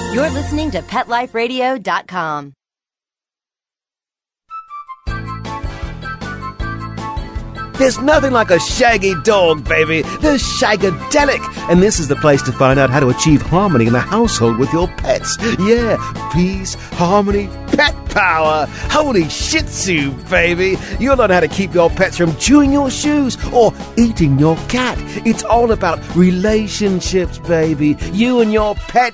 You're listening to PetLifeRadio.com. There's nothing like a shaggy dog, baby. They're shagadelic. And this is the place to find out how to achieve harmony in the household with your pets. Yeah, peace, harmony, pet power. Holy shih tzu, baby. You'll learn how to keep your pets from chewing your shoes or eating your cat. It's all about relationships, baby. You and your pet.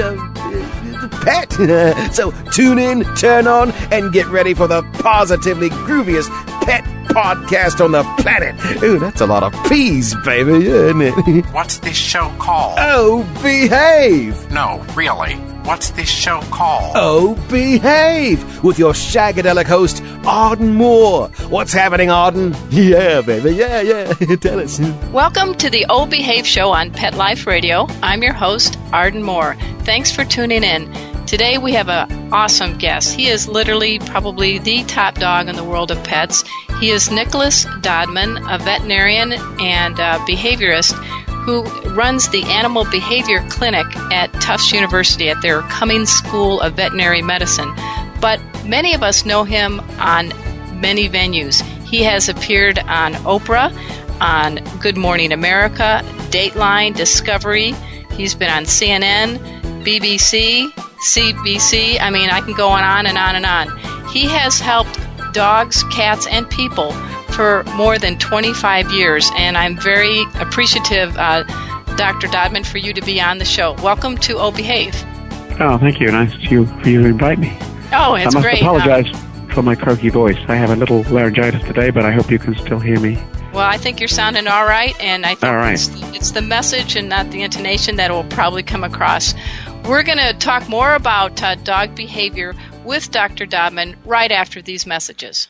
So tune in, turn on, and get ready for the positively grooviest pet podcast on the planet. Ooh, that's a lot of P's, baby, isn't it? What's this show called? Oh, behave! No, really. What's this show called? Oh, behave! With your shagadelic host, Arden Moore. What's happening, Arden? Yeah, baby, yeah. Tell us. Welcome to the Oh Behave Show on Pet Life Radio. I'm your host, Arden Moore. Thanks for tuning in. Today we have an awesome guest. He is literally probably the top dog in the world of pets. He is Nicholas Dodman, a veterinarian and behaviorist who runs the Animal Behavior Clinic at Tufts University at their Cummings School of Veterinary Medicine. But many of us know him on many venues. He has appeared on Oprah, on Good Morning America, Dateline, Discovery. He's been on CNN, BBC, CBC. I mean, I can go on and on and on. He has helped dogs, cats, and people for more than 25 years, and I'm very appreciative, Dr. Dodman, for you to be on the show. Welcome to Oh Behave. Oh, thank you. Nice for you to invite me. Oh, it's great. I must apologize for my croaky voice. I have a little laryngitis today, but I hope you can still hear me. Well, I think you're sounding all right, and I think all right. It's the message and not the intonation that will probably come across. We're going to talk more about dog behavior with Dr. Dodman right after these messages.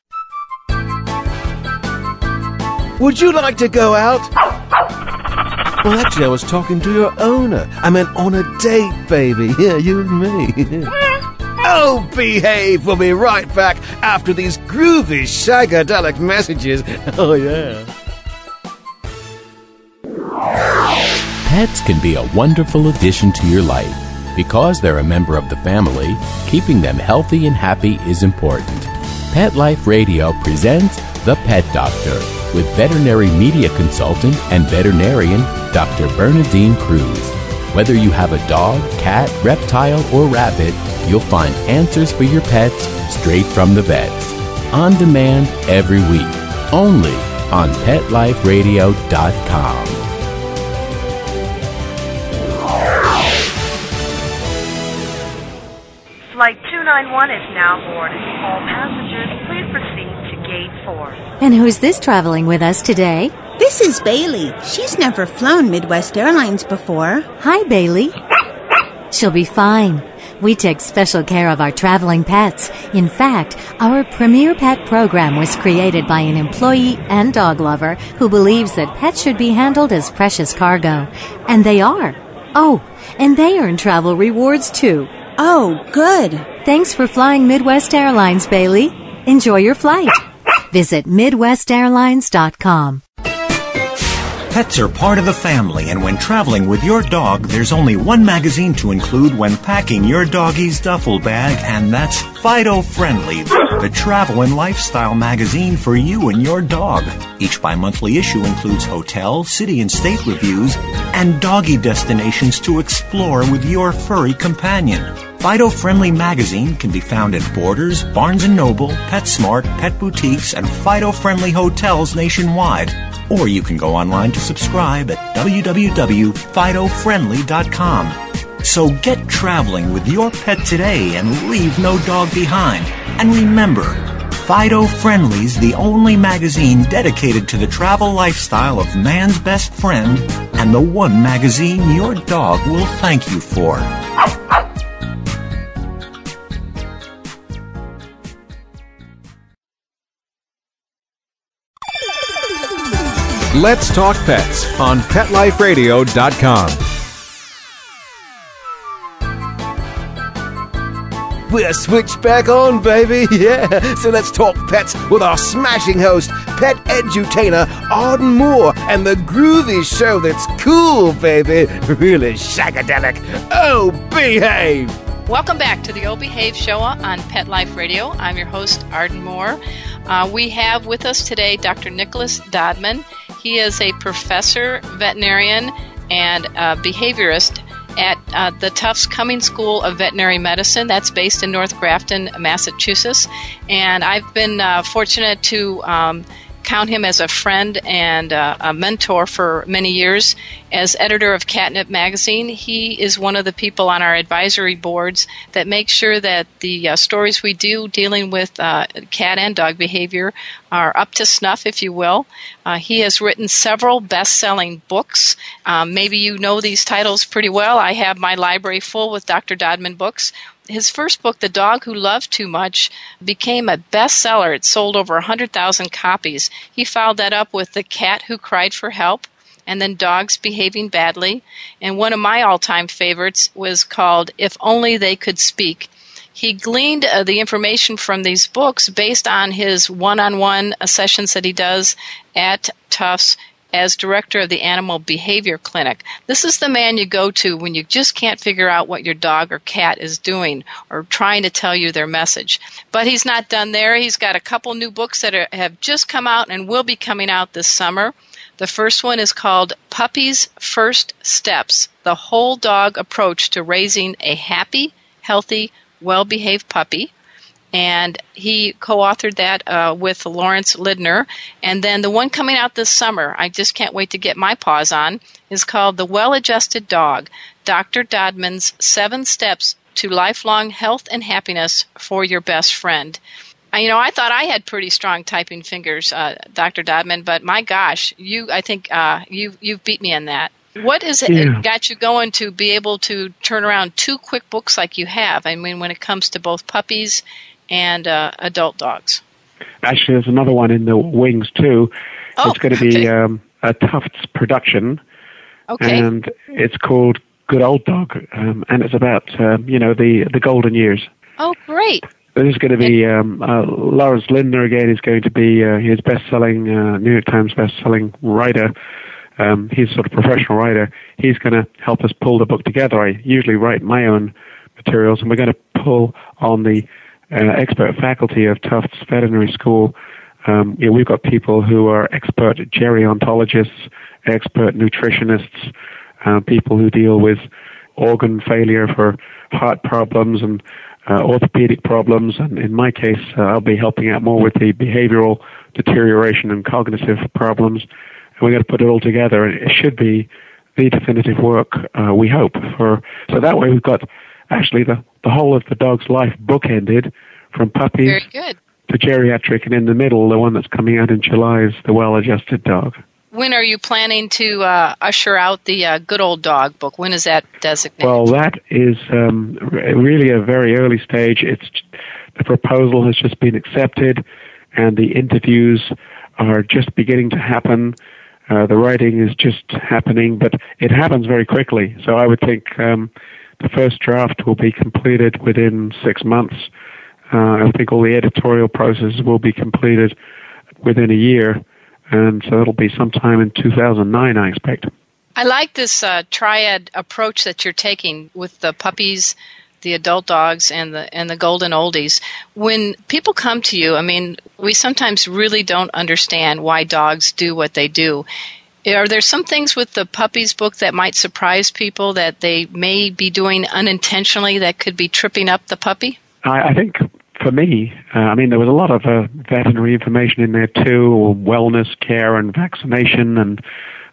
Would you like to go out? Well, actually, I was talking to your owner. I meant on a date, baby. Yeah, you and me. Oh, behave! We'll be right back after these groovy, shagadelic messages. Oh, yeah. Pets can be a wonderful addition to your life. Because they're a member of the family, keeping them healthy and happy is important. Pet Life Radio presents The Pet Doctor with veterinary media consultant and veterinarian Dr. Bernadine Cruz. Whether you have a dog, cat, reptile, or rabbit, you'll find answers for your pets straight from the vets. On demand every week, only on PetLifeRadio.com. Flight 291 is now boarded. All passengers, please proceed to Gate 4. And who's this traveling with us today? This is Bailey. She's never flown Midwest Airlines before. Hi, Bailey. She'll be fine. We take special care of our traveling pets. In fact, our Premier Pet program was created by an employee and dog lover who believes that pets should be handled as precious cargo. And they are. Oh, and they earn travel rewards, too. Oh, good. Thanks for flying Midwest Airlines, Bailey. Enjoy your flight. Visit MidwestAirlines.com. Pets are part of the family, and when traveling with your dog, there's only one magazine to include when packing your doggie's duffel bag, and that's Fido Friendly, the travel and lifestyle magazine for you and your dog. Each bi-monthly issue includes hotel, city, and state reviews, and doggy destinations to explore with your furry companion. Fido Friendly magazine can be found at Borders, Barnes & Noble, PetSmart, Pet Boutiques, and Fido Friendly hotels nationwide. Or you can go online to subscribe at www.fidofriendly.com. So get traveling with your pet today and leave no dog behind. And remember, Fido Friendly's the only magazine dedicated to the travel lifestyle of man's best friend, and the one magazine your dog will thank you for. Let's Talk Pets on PetLifeRadio.com. we're switched back on, baby. Yeah, so let's talk pets with our smashing host, pet edutainer Arden Moore, and the groovy show that's cool, baby. Really shagadelic. Oh, behave! Welcome back to the O Behave Show on Pet Life Radio. I'm your host, Arden Moore. We have with us today Dr. Nicholas Dodman. He is a professor, veterinarian, and behaviorist at the Tufts Cummings School of Veterinary Medicine. That's based in North Grafton, Massachusetts. And I've been fortunate to count him as a friend and a mentor for many years. As editor of Catnip Magazine, he is one of the people on our advisory boards that make sure that the stories we do dealing with cat and dog behavior are up to snuff, if you will. He has written several best-selling books. Maybe you know these titles pretty well. I have my library full with Dr. Dodman books. His first book, The Dog Who Loved Too Much, became a bestseller. It sold over 100,000 copies. He followed that up with The Cat Who Cried for Help, and then Dogs Behaving Badly. And one of my all-time favorites was called If Only They Could Speak. He gleaned the information from these books based on his one-on-one sessions that he does at Tufts as director of the Animal Behavior Clinic. This is the man you go to when you just can't figure out what your dog or cat is doing or trying to tell you their message. But he's not done there. He's got a couple new books that have just come out and will be coming out this summer. The first one is called Puppy's First Steps, the Whole Dog Approach to Raising a Happy, Healthy, Well-Behaved Puppy. And he co-authored that with Lawrence Lidner. And then the one coming out this summer, I just can't wait to get my paws on, is called The Well-Adjusted Dog, Dr. Dodman's 7 Steps to Lifelong Health and Happiness for Your Best Friend. I thought I had pretty strong typing fingers, Dr. Dodman, but my gosh, I think you've beat me in that. What is it got you going to be able to turn around 2 quick books like you have? I mean, when it comes to both puppies and adult dogs. Actually, there's another one in the wings, too. It's going to be a Tufts production. Okay. And it's called Good Old Dog. And it's about, the golden years. Oh, great. There's going to be Lawrence Lindner again. Is going to be his best-selling, New York Times best-selling writer. He's sort of professional writer. He's going to help us pull the book together. I usually write my own materials, and we're going to pull on the expert faculty of Tufts Veterinary School. We've got people who are expert gerontologists, expert nutritionists, people who deal with organ failure for heart problems and orthopedic problems. And in my case, I'll be helping out more with the behavioral deterioration and cognitive problems. And we're going to put it all together. And it should be the definitive work, we hope. So that way we've got actually the whole of the dog's life bookended from puppies to geriatric, and in the middle, the one that's coming out in July is The Well-Adjusted Dog. When are you planning to usher out the Good Old Dog book? When is that designated? Well, that is really a very early stage. The proposal has just been accepted, and the interviews are just beginning to happen. The writing is just happening, but it happens very quickly. So I would think the first draft will be completed within 6 months. I think all the editorial processes will be completed within a year, and so it'll be sometime in 2009, I expect. I like this triad approach that you're taking with the puppies, the adult dogs, and the golden oldies. When people come to you, I mean, we sometimes really don't understand why dogs do what they do. Are there some things with the puppies book that might surprise people that they may be doing unintentionally that could be tripping up the puppy? I think for me, there was a lot of veterinary information in there too, wellness care and vaccination and,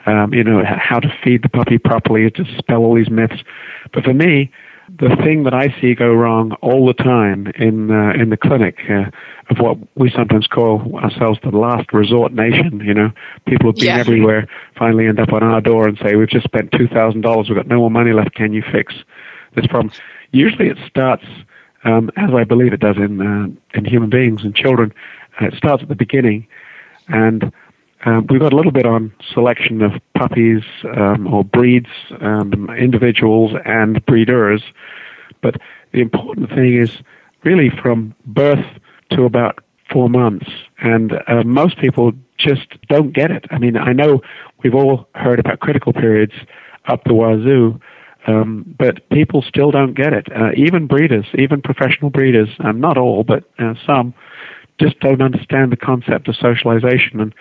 how to feed the puppy properly, to dispel all these myths. But for me, the thing that I see go wrong all the time in the clinic of what we sometimes call ourselves the last resort nation, people who've been everywhere finally end up on our door and say, we've just spent $2,000, we've got no more money left, can you fix this problem? Usually it starts, as I believe it does in human beings and children, it starts at the beginning, and we've got a little bit on selection of puppies or breeds, individuals and breeders, but the important thing is really from birth to about 4 months. And most people just don't get it. I mean, I know we've all heard about critical periods up the wazoo, but people still don't get it. Even breeders, even professional breeders, not all, but some, just don't understand the concept of socialization. And,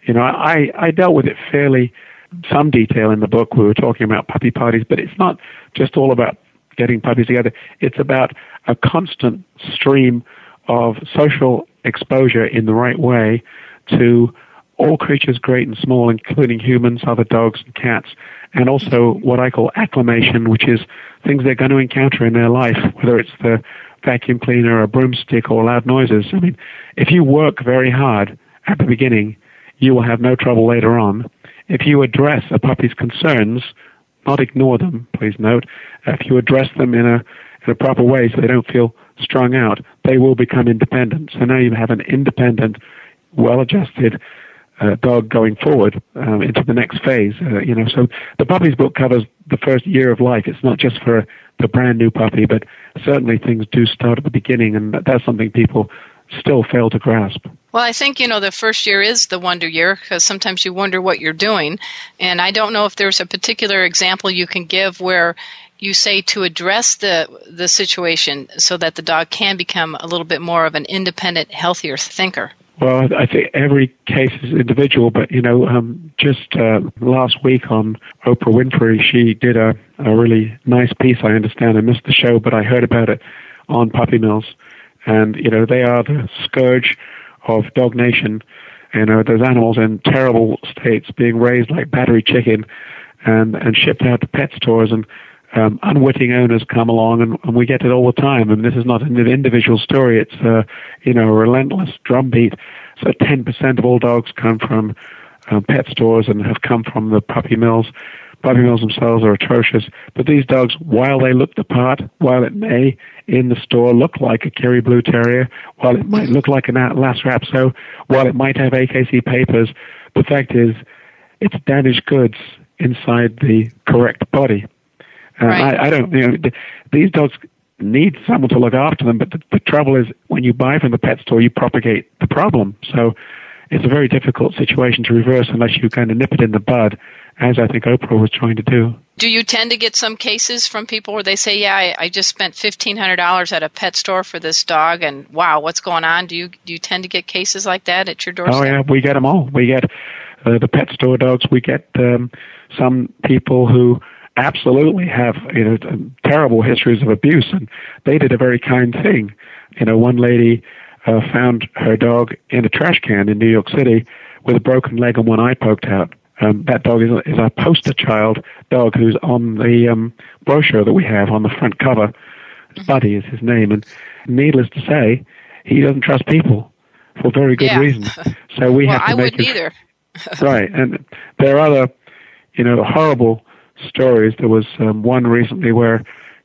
I dealt with it fairly some detail in the book. We were talking about puppy parties, but it's not just all about getting puppies together. It's about a constant stream of social exposure in the right way to all creatures, great and small, including humans, other dogs and cats, and also what I call acclimation, which is things they're going to encounter in their life, whether it's the vacuum cleaner, a broomstick, or loud noises. I mean, if you work very hard at the beginning, you will have no trouble later on. If you address a puppy's concerns, not ignore them, please note, if you address them in a proper way so they don't feel strung out, they will become independent. So now you have an independent, well-adjusted dog going forward into the next phase. So the Puppies book covers the first year of life. It's not just for the brand new puppy, but certainly things do start at the beginning, and that's something people still fail to grasp. Well, I think, the first year is the wonder year, because sometimes you wonder what you're doing. And I don't know if there's a particular example you can give where you say to address the situation so that the dog can become a little bit more of an independent, healthier thinker. Well, I think every case is individual, but, just last week on Oprah Winfrey, she did a really nice piece. I understand I missed the show, but I heard about it on puppy mills. And, they are the scourge of Dog Nation. Those animals in terrible states being raised like battery chicken and shipped out to pet stores, and unwitting owners come along, and we get it all the time. And this is not an individual story. It's, a relentless drumbeat. So 10% of all dogs come from pet stores and have come from the puppy mills. Puppy mills themselves are atrocious. But these dogs, while they look the part, while it may in the store look like a Kerry Blue Terrier, while it might look like an Lhasa Apso, while it might have AKC papers, the fact is it's damaged goods inside the correct body. Right. I don't, these dogs need someone to look after them, but the trouble is when you buy from the pet store, you propagate the problem. So it's a very difficult situation to reverse unless you kind of nip it in the bud, as I think Oprah was trying to do. Do you tend to get some cases from people where they say, yeah, I just spent $1,500 at a pet store for this dog, and wow, what's going on? Do you tend to get cases like that at your doorstep? Oh, yeah, we get them all. We get the pet store dogs. We get some people who absolutely have terrible histories of abuse, and they did a very kind thing. One lady found her dog in a trash can in New York City with a broken leg and one eye poked out. That dog is a poster child dog who's on the brochure that we have on the front cover. Buddy is his name, and needless to say, he doesn't trust people for very good reason. So we have to make wouldn't either. Right, and there are other, horrible stories. There was one recently where,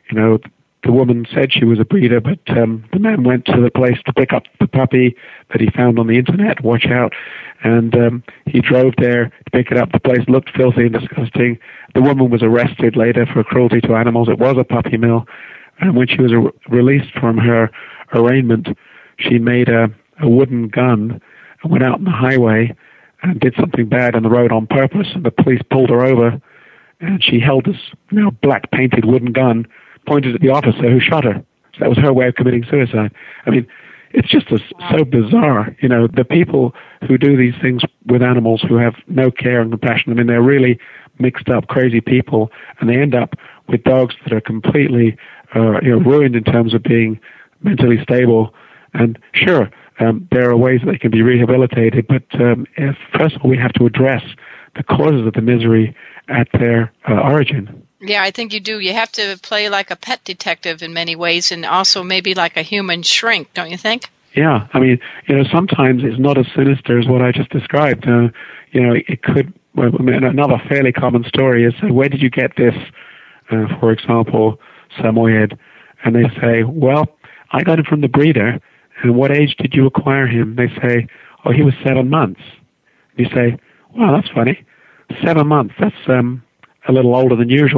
the woman said she was a breeder, but the man went to the place to pick up the puppy that he found on the internet, watch out, and he drove there to pick it up. The place looked filthy and disgusting. The woman was arrested later for cruelty to animals. It was a puppy mill, and when she was released from her arraignment, she made a wooden gun and went out on the highway and did something bad on the road on purpose, and the police pulled her over, and she held this black painted wooden gun pointed at the officer who shot her. So that was her way of committing suicide. I mean, it's just so bizarre. The people who do these things with animals who have no care and compassion, I mean, they're really mixed up, crazy people, and they end up with dogs that are completely ruined in terms of being mentally stable. And sure, there are ways that they can be rehabilitated, but first of all, we have to address the causes of the misery at their origin. Yeah, I think you do. You have to play like a pet detective in many ways, and also maybe like a human shrink, don't you think? Yeah, I mean, sometimes it's not as sinister as what I just described. It could. Another fairly common story is, where did you get this? For example, Samoyed, and they say, well, I got him from the breeder. And what age did you acquire him? They say, oh, he was 7 months. You say, well, that's funny. 7 months. That's a little older than usual.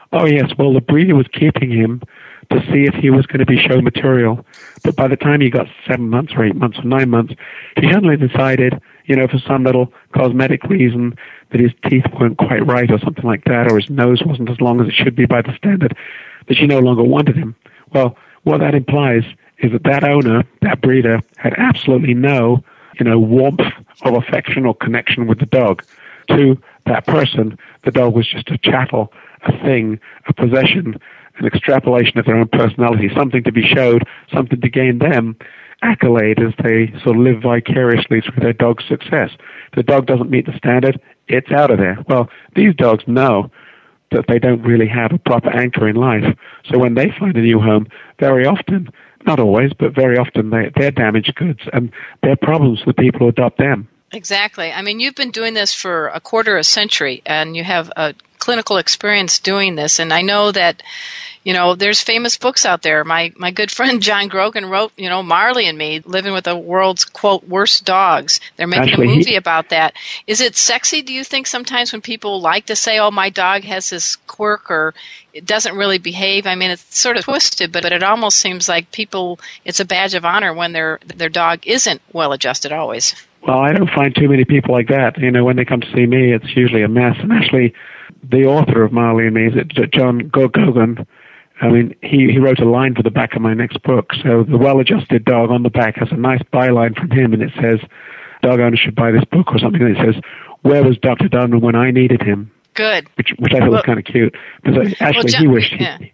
Oh, yes. Well, the breeder was keeping him to see if he was going to be show material. But by the time he got 7 months or 8 months or 9 months, he suddenly decided, for some little cosmetic reason that his teeth weren't quite right or something like that, or his nose wasn't as long as it should be by the standard, that she no longer wanted him. Well, what that implies is that owner, that breeder, had absolutely no, warmth of affection or connection with the dog. To that person, the dog was just a chattel, a thing, a possession, an extrapolation of their own personality, something to be showed, something to gain them accolade as they sort of live vicariously through their dog's success. If the dog doesn't meet the standard, it's out of there. Well, these dogs know that they don't really have a proper anchor in life. So when they find a new home, very often, not always, but very often, they're damaged goods, and they're problems for the people who adopt them. Exactly. I mean, you've been doing this for a quarter of a century, and you have a clinical experience doing this. And I know that, there's famous books out there. My good friend John Grogan wrote, Marley and Me, living with the world's, quote, worst dogs. They're making a movie about that. Is it sexy, do you think, sometimes when people like to say, oh, my dog has this quirk or it doesn't really behave? I mean, it's sort of twisted, but it almost seems like it's a badge of honor when their dog isn't well-adjusted always. Well, I don't find too many people like that. When they come to see me, it's usually a mess. And actually, the author of Marley and Me, John Grogan, he wrote a line for the back of my next book. So the well-adjusted dog on the back has a nice byline from him, and it says, dog owners should buy this book or something. And it says, where was Dr. Dudman when I needed him? Good. Which I thought was kind of cute. Because actually, he wished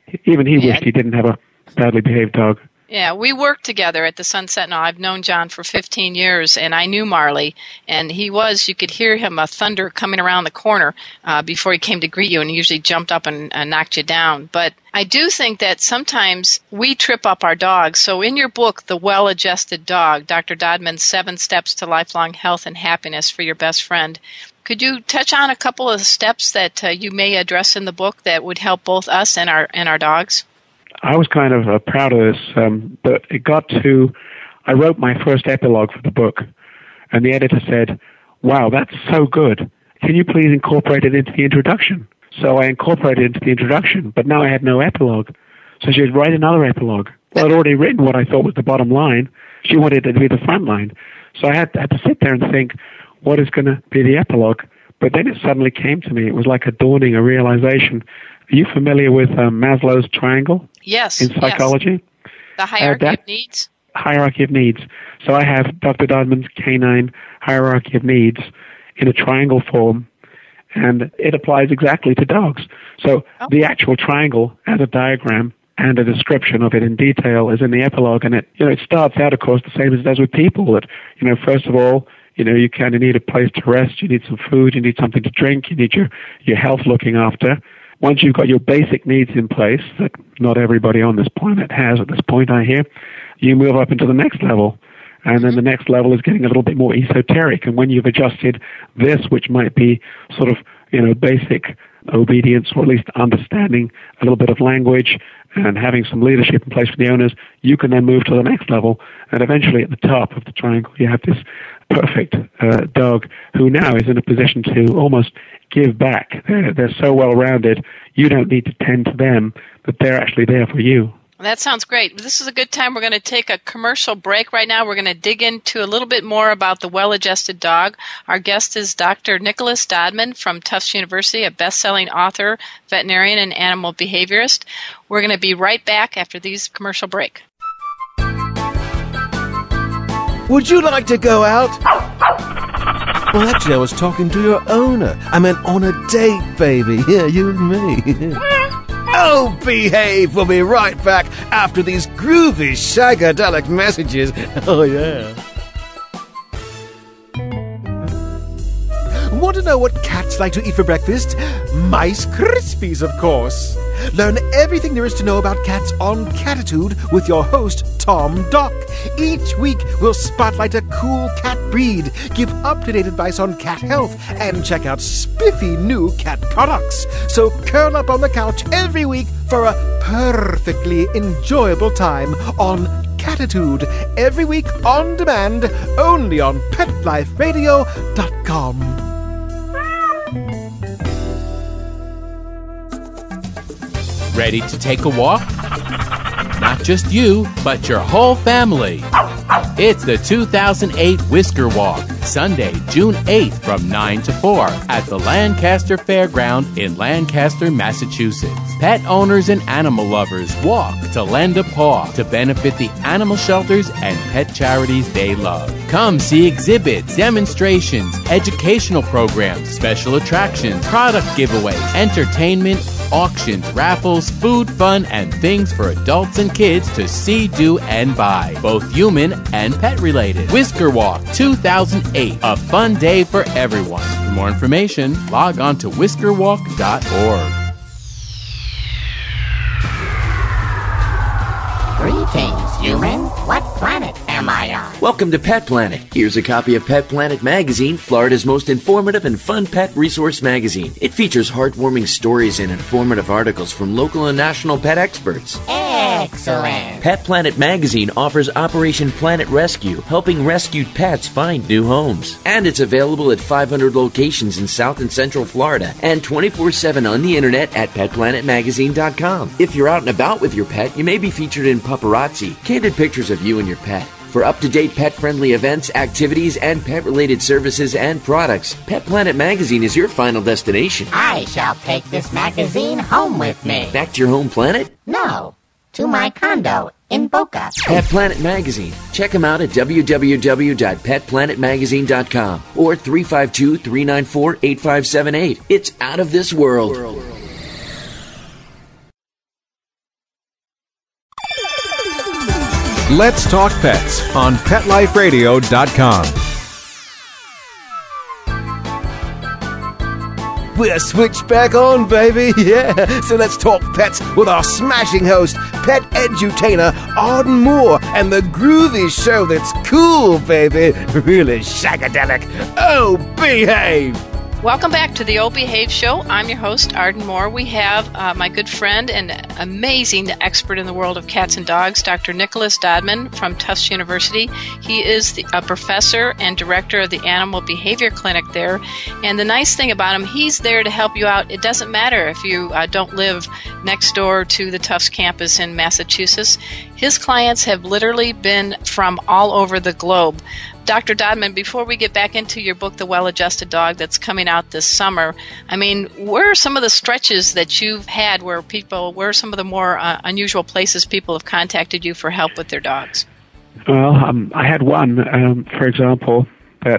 he didn't have a badly behaved dog. Yeah, we worked together at the Sun Sentinel. I've known John for 15 years, and I knew Marley. And you could hear him, a thunder coming around the corner before he came to greet you, and he usually jumped up and knocked you down. But I do think that sometimes we trip up our dogs. So in your book, The Well-Adjusted Dog, Dr. Dodman's 7 Steps to Lifelong Health and Happiness for Your Best Friend, could you touch on a couple of steps that you may address in the book that would help both us and our dogs? I was kind of proud of this, but it got to, I wrote my first epilogue for the book, and the editor said, wow, that's so good. Can you please incorporate it into the introduction? So I incorporated it into the introduction, but now I had no epilogue. So she would write another epilogue. Well, I'd already written what I thought was the bottom line. She wanted it to be the front line. So I had to sit there and think, what is going to be the epilogue? But then it suddenly came to me. It was like a dawning, a realization. Are you familiar with Maslow's triangle? Yes. In psychology? Yes. The hierarchy of needs? Hierarchy of needs. So I have Dr. Dodman's canine hierarchy of needs in a triangle form, and it applies exactly to dogs. So the actual triangle as a diagram and a description of it in detail is in the epilogue, and it starts out, of course, the same as it does with people. That, first of all, you kind of need a place to rest, you need some food, you need something to drink, you need your health looking after. Once you've got your basic needs in place, that not everybody on this planet has at this point, I hear, you move up into the next level. And then the next level is getting a little bit more esoteric. And when you've adjusted this, which might be sort of, basic obedience, or at least understanding a little bit of language and having some leadership in place for the owners, you can then move to the next level. And eventually at the top of the triangle, you have this perfect dog who now is in a position to almost give back. They're so well-rounded, you don't need to tend to them, but they're actually there for you. That sounds great. This is a good time. We're going to take a commercial break right now. We're going to dig into a little bit more about the well-adjusted dog. Our guest is Dr. Nicholas Dodman from Tufts University, a best-selling author, veterinarian, and animal behaviorist. We're going to be right back after these commercial break. Would you like to go out? Well, actually, I was talking to your owner. I meant on a date, baby. Yeah, you and me. Oh, behave! We'll be right back after these groovy shagadelic messages. Oh, yeah. Want to know what cats like to eat for breakfast? Mice Krispies, of course. Learn everything there is to know about cats on Catitude with your host, Tom Dock. Each week, we'll spotlight a cool cat breed, give up-to-date advice on cat health, and check out spiffy new cat products. So curl up on the couch every week for a perfectly enjoyable time on Catitude. Every week on demand, only on PetLifeRadio.com. Ready to take a walk? Not just you, but your whole family. It's the 2008 Whisker Walk, Sunday, June 8th from 9 to 4 at the Lancaster Fairground in Lancaster, Massachusetts. Pet owners and animal lovers walk to lend a paw to benefit the animal shelters and pet charities they love. Come see exhibits, demonstrations, educational programs, special attractions, product giveaways, entertainment, auctions, raffles, food, fun, and things for adults and kids to see, do, and buy, both human and pet-related. Whisker Walk 2008, a fun day for everyone. For more information, log on to whiskerwalk.org. Greetings, human. What planet am I on? Welcome to Pet Planet. Here's a copy of Pet Planet Magazine, Florida's most informative and fun pet resource magazine. It features heartwarming stories and informative articles from local and national pet experts. Excellent. Pet Planet Magazine offers Operation Planet Rescue, helping rescued pets find new homes. And it's available at 500 locations in South and Central Florida and 24/7 on the internet at PetPlanetMagazine.com. If you're out and about with your pet, you may be featured in Paparazzi, candid pictures of you and your pet. For up-to-date pet-friendly events, activities, and pet-related services and products, Pet Planet Magazine is your final destination. I shall take this magazine home with me. Back to your home planet? No, to my condo in Boca. Pet Planet Magazine. Check them out at www.petplanetmagazine.com or 352-394-8578. It's out of this world. Let's Talk Pets on PetLifeRadio.com. We're switched back on, baby. Yeah. So let's talk pets with our smashing host, pet edutainer Arden Moore, and the groovy show that's cool, baby. Really shagadelic. Oh, behave. Welcome back to the O Behave Show. I'm your host, Arden Moore. We have my good friend and amazing expert in the world of cats and dogs, Dr. Nicholas Dodman from Tufts University. He is a professor and director of the Animal Behavior Clinic there. And the nice thing about him, he's there to help you out. It doesn't matter if you don't live next door to the Tufts campus in Massachusetts. His clients have literally been from all over the globe. Dr. Dodman, before we get back into your book, The Well-Adjusted Dog, that's coming out this summer, I mean, where are some of the stretches that you've had where are some of the more unusual places people have contacted you for help with their dogs? Well, I had one, for example, that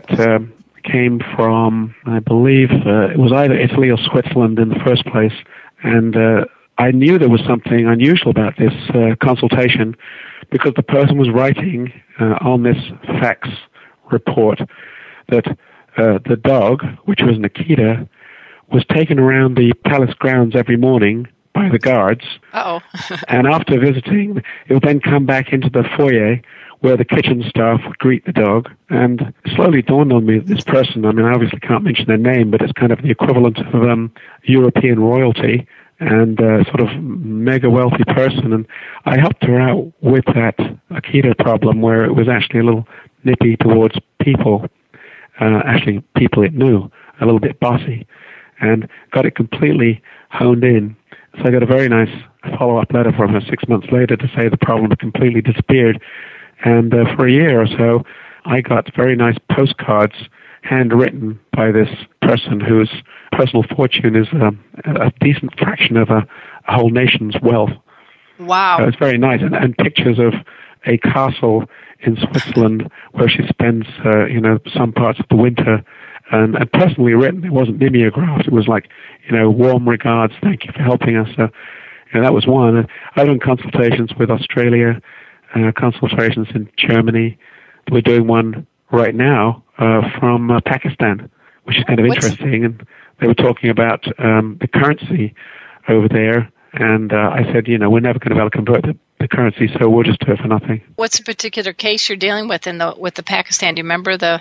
came from, I believe, it was either Italy or Switzerland in the first place, and I knew there was something unusual about this consultation because the person was writing on this fax report that the dog, which was an Akita, was taken around the palace grounds every morning by the guards. Uh-oh. And after visiting, it would then come back into the foyer where the kitchen staff would greet the dog. And it slowly dawned on me that this person, I mean, I obviously can't mention their name, but it's kind of the equivalent of European royalty and sort of mega wealthy person. And I helped her out with that Akita problem where it was actually a little nippy towards people, actually people it knew, a little bit bossy, and got it completely honed in. So I got a very nice follow-up letter from her 6 months later to say the problem had completely disappeared. And for a year or so, I got very nice postcards handwritten by this person whose personal fortune is a decent fraction of a whole nation's wealth. Wow. It's very nice. And pictures of a castle in Switzerland where she spends, some parts of the winter. And personally written, it wasn't mimeographed. It was like, warm regards, thank you for helping us. That was one. I've done consultations with Australia, consultations in Germany. We're doing one right now from Pakistan, which is kind of interesting. And they were talking about the currency over there. And I said, we're never going to be able to convert the currency, so we'll just do it for nothing. What's the particular case you're dealing with with the Pakistan? Do you remember the?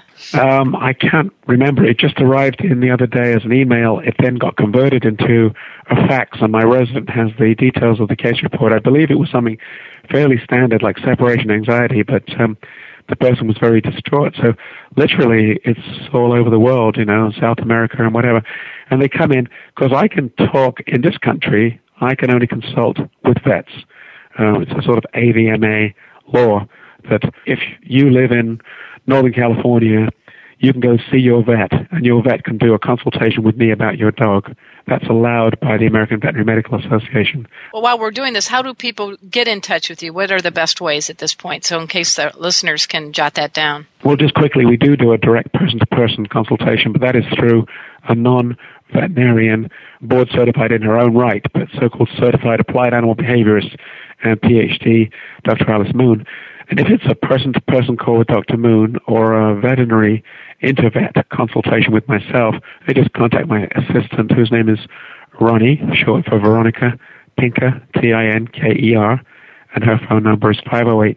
I can't remember. It just arrived in the other day as an email. It then got converted into a fax, and my resident has the details of the case report. I believe it was something fairly standard, like separation anxiety, but the person was very distraught. So literally, it's all over the world, South America and whatever. And they come in, because I can talk in this country, I can only consult with vets. It's a sort of AVMA law that if you live in Northern California, you can go see your vet, and your vet can do a consultation with me about your dog. That's allowed by the American Veterinary Medical Association. Well, while we're doing this, how do people get in touch with you? What are the best ways at this point? So in case the listeners can jot that down. Well, just quickly, we do a direct person-to-person consultation, but that is through a non-veterinarian, board-certified in her own right, but so-called certified applied animal behaviorist and PhD, Dr. Alice Moon. And if it's a person-to-person call with Dr. Moon or a veterinary intervet consultation with myself, they just contact my assistant, whose name is Ronnie, short for Veronica Tinker, Tinker, and her phone number is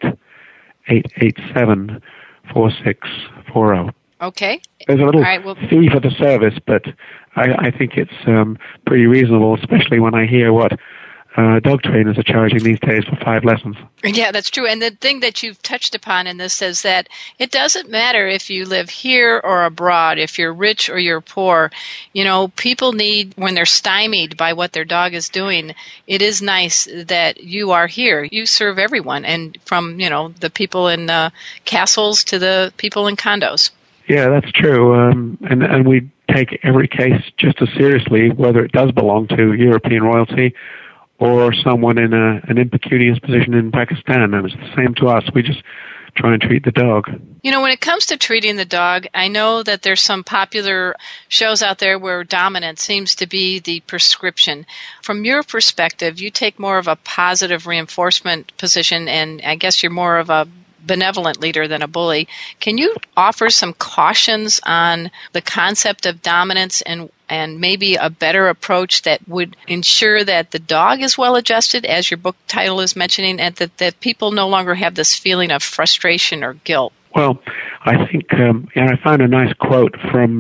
508-887-4640. Okay. There's a little fee for the service, but I think it's pretty reasonable, especially when I hear what dog trainers are charging these days for 5 lessons. Yeah, that's true. And the thing that you've touched upon in this is that it doesn't matter if you live here or abroad, if you're rich or you're poor. People need, when they're stymied by what their dog is doing, it is nice that you are here. You serve everyone, and from, the people in castles to the people in condos. Yeah, that's true. And we take every case just as seriously, whether it does belong to European royalty or someone in an impecunious position in Pakistan. And it's the same to us. We just try and treat the dog. When it comes to treating the dog, I know that there's some popular shows out there where dominance seems to be the prescription. From your perspective, you take more of a positive reinforcement position, and I guess you're more of a benevolent leader than a bully. Can you offer some cautions on the concept of dominance and maybe a better approach that would ensure that the dog is well adjusted, as your book title is mentioning, and that people no longer have this feeling of frustration or guilt? Well, I think I found a nice quote from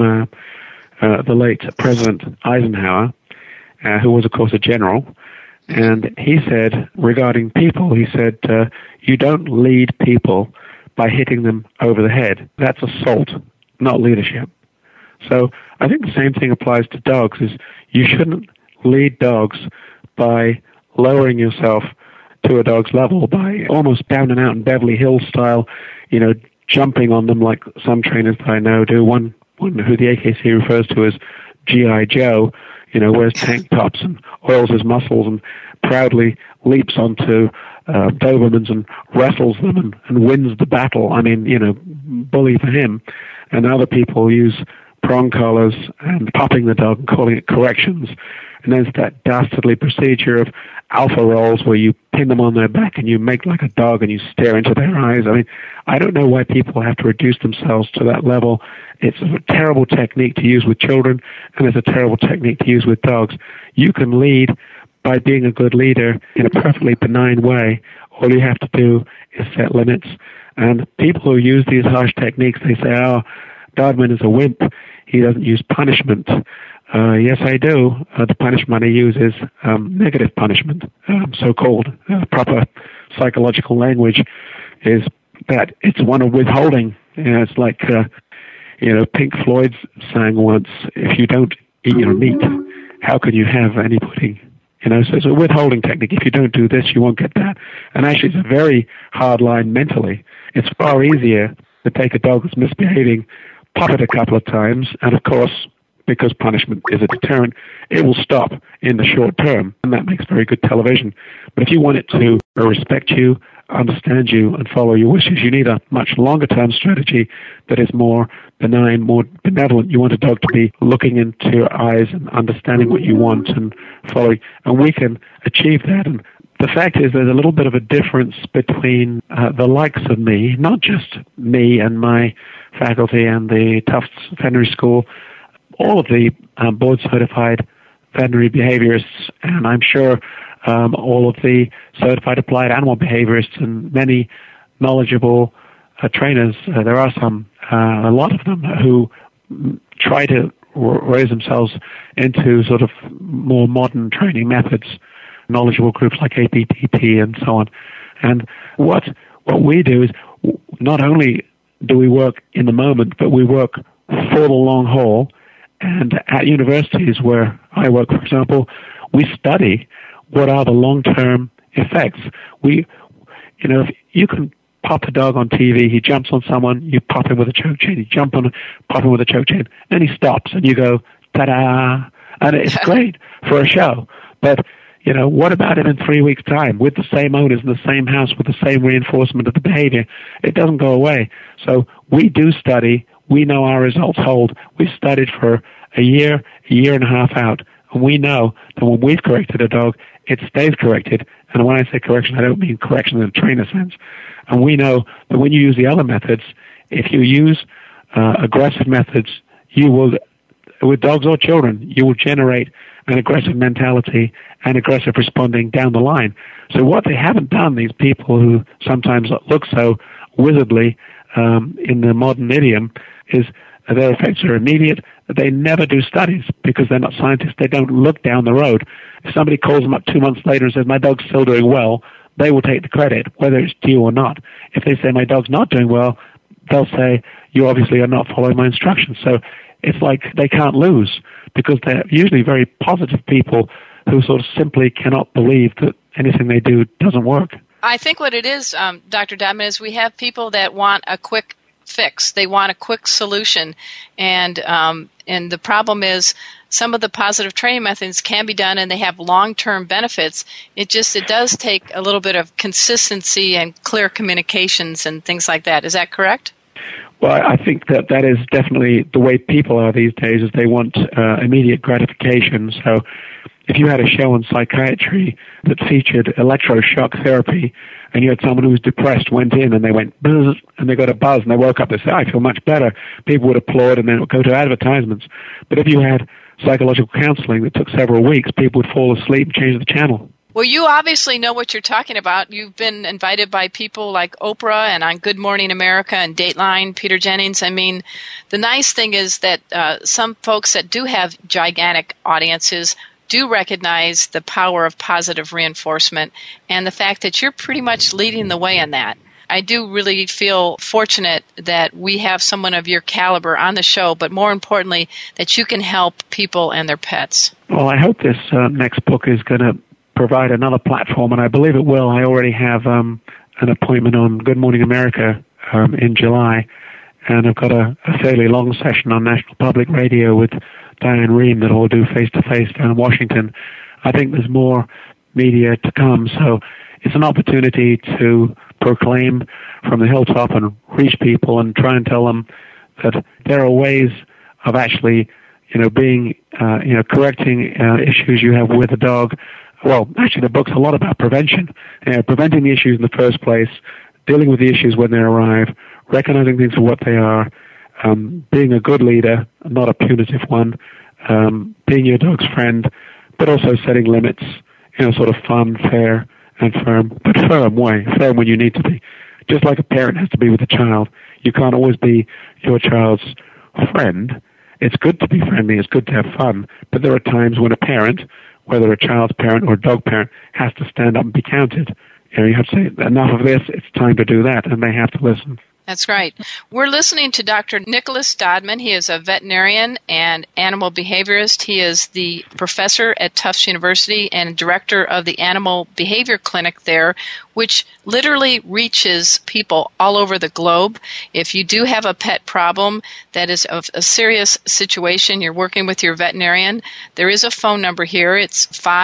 the late President Eisenhower, who was, of course, a general. And he said, regarding people, he said, you don't lead people by hitting them over the head. That's assault, not leadership. So I think the same thing applies to dogs, is you shouldn't lead dogs by lowering yourself to a dog's level, by almost down and out in Beverly Hills style, jumping on them like some trainers that I know do. One who the AKC refers to as G.I. Joe, wears tank tops and oils his muscles and proudly leaps onto Dobermans and wrestles them and wins the battle. I mean, bully for him. And other people use prong collars and popping the dog and calling it corrections. And there's that dastardly procedure of alpha rolls where you pin them on their back and you make like a dog and you stare into their eyes. I mean, I don't know why people have to reduce themselves to that level. It's a terrible technique to use with children, and it's a terrible technique to use with dogs. You can lead by being a good leader in a perfectly benign way. All you have to do is set limits. And people who use these harsh techniques, they say, Doberman is a wimp. He doesn't use punishment. Yes, I do. The punishment I use is negative punishment, so-called. Proper psychological language is that it's one of withholding. It's like, Pink Floyd sang once, if you don't eat your meat, how can you have any pudding? So it's a withholding technique. If you don't do this, you won't get that. And actually, it's a very hard line mentally. It's far easier to take a dog that's misbehaving, pop it a couple of times, and of course, because punishment is a deterrent, it will stop in the short term, and that makes very good television. But if you want it to respect you, understand you, and follow your wishes, you need a much longer-term strategy that is more benign, more benevolent. You want a dog to be looking into your eyes and understanding what you want and following, and we can achieve that. And the fact is there's a little bit of a difference between the likes of me, not just me and my faculty and the Tufts Veterinary School, all of the board-certified veterinary behaviorists, and I'm sure all of the certified applied animal behaviorists and many knowledgeable trainers. There are a lot of them who try to raise themselves into sort of more modern training methods, knowledgeable groups like APTP and so on. And what we do is not only do we work in the moment, but we work for the long haul. And at universities where I work, for example, we study what are the long-term effects. If you can pop a dog on TV, he jumps on someone, you pop him with a choke chain, pop him with a choke chain, and he stops, and you go, ta-da, and it's great for a show. But, what about it in 3 weeks' time with the same owners in the same house with the same reinforcement of the behavior? It doesn't go away. So we do study. We know our results hold. We've studied for a year and a half out, and we know that when we've corrected a dog, it stays corrected. And when I say correction, I don't mean correction in a trainer sense. And we know that when you use the other methods, if you use aggressive methods, you will, with dogs or children, you will generate an aggressive mentality and aggressive responding down the line. So what they haven't done, these people who sometimes look so wizardly in the modern idiom, is their effects are immediate. They never do studies because they're not scientists. They don't look down the road. If somebody calls them up 2 months later and says, my dog's still doing well, they will take the credit, whether it's due or not. If they say, my dog's not doing well, they'll say, you obviously are not following my instructions. So it's like they can't lose because they're usually very positive people who sort of simply cannot believe that anything they do doesn't work. I think what it is, Dr. Dodman, is we have people that want a quick fix. They want a quick solution. And the problem is some of the positive training methods can be done and they have long-term benefits. It does take a little bit of consistency and clear communications and things like that. Is that correct? Well, I think that is definitely the way people are these days, is they want immediate gratification. So if you had a show on psychiatry that featured electroshock therapy and you had someone who was depressed went in and they went buzz and they got a buzz and they woke up and said, I feel much better, people would applaud and then it would go to advertisements. But if you had psychological counseling that took several weeks, people would fall asleep and change the channel. Well, you obviously know what you're talking about. You've been invited by people like Oprah and on Good Morning America and Dateline, Peter Jennings. I mean, the nice thing is that some folks that do have gigantic audiences do recognize the power of positive reinforcement and the fact that you're pretty much leading the way in that. I do really feel fortunate that we have someone of your caliber on the show, but more importantly, that you can help people and their pets. Well, I hope this next book is going to provide another platform, and I believe it will. I already have an appointment on Good Morning America in July, and I've got a fairly long session on National Public Radio with Diane Rehm that I'll do face-to-face down in Washington. I think there's more media to come, so it's an opportunity to proclaim from the hilltop and reach people and try and tell them that there are ways of actually, correcting issues you have with a dog. Well, actually, the book's a lot about prevention, preventing the issues in the first place, dealing with the issues when they arrive, recognizing things for what they are, being a good leader, not a punitive one, being your dog's friend, but also setting limits in a sort of fun, fair, and firm, but firm way, firm when you need to be. Just like a parent has to be with a child. You can't always be your child's friend. It's good to be friendly, it's good to have fun, but there are times when a parent, whether a child's parent or a dog parent, has to stand up and be counted. You have to say, enough of this, it's time to do that, and they have to listen. That's right. We're listening to Dr. Nicholas Dodman. He is a veterinarian and animal behaviorist. He is the professor at Tufts University and director of the Animal Behavior Clinic there, which literally reaches people all over the globe. If you do have a pet problem that is of a serious situation, you're working with your veterinarian, there is a phone number here. It's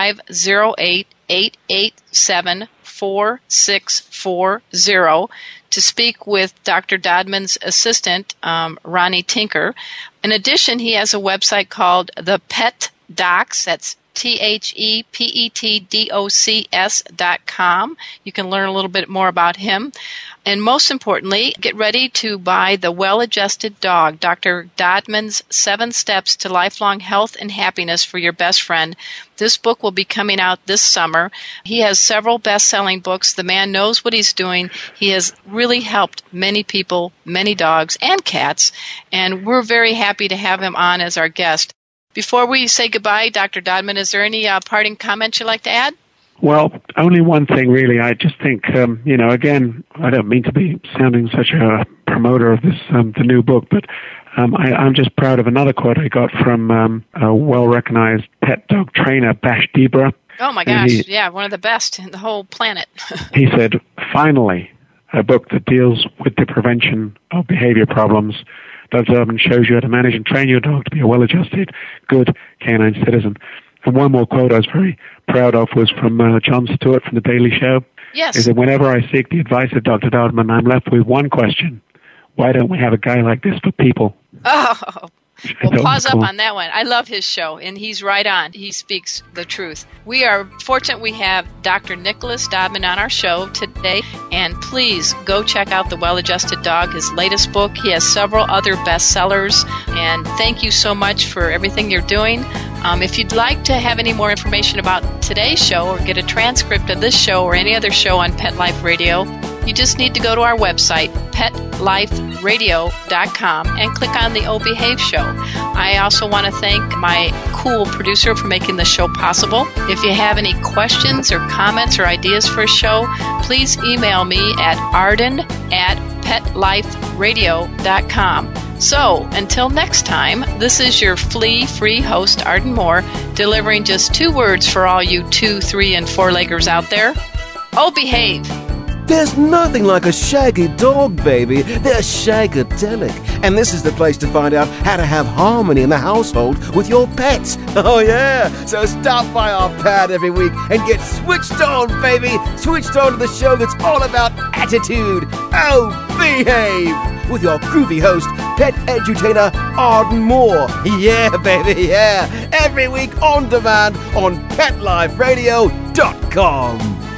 508-887-4640 to speak with Dr. Dodman's assistant, Ronnie Tinker. In addition, he has a website called The Pet Docs. That's THEPETDOCS.com. You can learn a little bit more about him. And most importantly, get ready to buy The Well-Adjusted Dog, Dr. Dodman's 7 Steps to Lifelong Health and Happiness for Your Best Friend. This book will be coming out this summer. He has several best-selling books. The man knows what he's doing. He has really helped many people, many dogs and cats, and we're very happy to have him on as our guest. Before we say goodbye, Dr. Dodman, is there any parting comments you'd like to add? Well, only one thing really. I just think, again, I don't mean to be sounding such a promoter of this, the new book, but I'm just proud of another quote I got from a well-recognized pet dog trainer, Bash Debra. Oh my gosh, one of the best in the whole planet. He said, finally, a book that deals with the prevention of behavior problems, that shows you how to manage and train your dog to be a well-adjusted, good canine citizen. And one more quote I was very proud of was from Jon Stewart from The Daily Show. Yes. He said, whenever I seek the advice of Dr. Dodman, I'm left with one question. Why don't we have a guy like this for people? Oh, well, pause up on that one. I love his show, and he's right on. He speaks the truth. We are fortunate we have Dr. Nicholas Dodman on our show today, and please go check out The Well-Adjusted Dog, his latest book. He has several other bestsellers, and thank you so much for everything you're doing. If you'd like to have any more information about today's show or get a transcript of this show or any other show on Pet Life Radio, you just need to go to our website, PetLifeRadio.com, and click on the Oh Behave Show. I also want to thank my cool producer for making the show possible. If you have any questions or comments or ideas for a show, please email me at arden@PetLifeRadio.com. So, until next time, this is your flea-free host, Arden Moore, delivering just 2 words for all you 2, 3, and 4-leggers out there. Oh, behave! There's nothing like a shaggy dog, baby. They're shagadelic. And this is the place to find out how to have harmony in the household with your pets. Oh, yeah. So stop by our pad every week and get switched on, baby. Switched on to the show that's all about attitude. Oh, behave. With your groovy host, pet edutainer Arden Moore. Yeah, baby, yeah. Every week on demand on PetLifeRadio.com.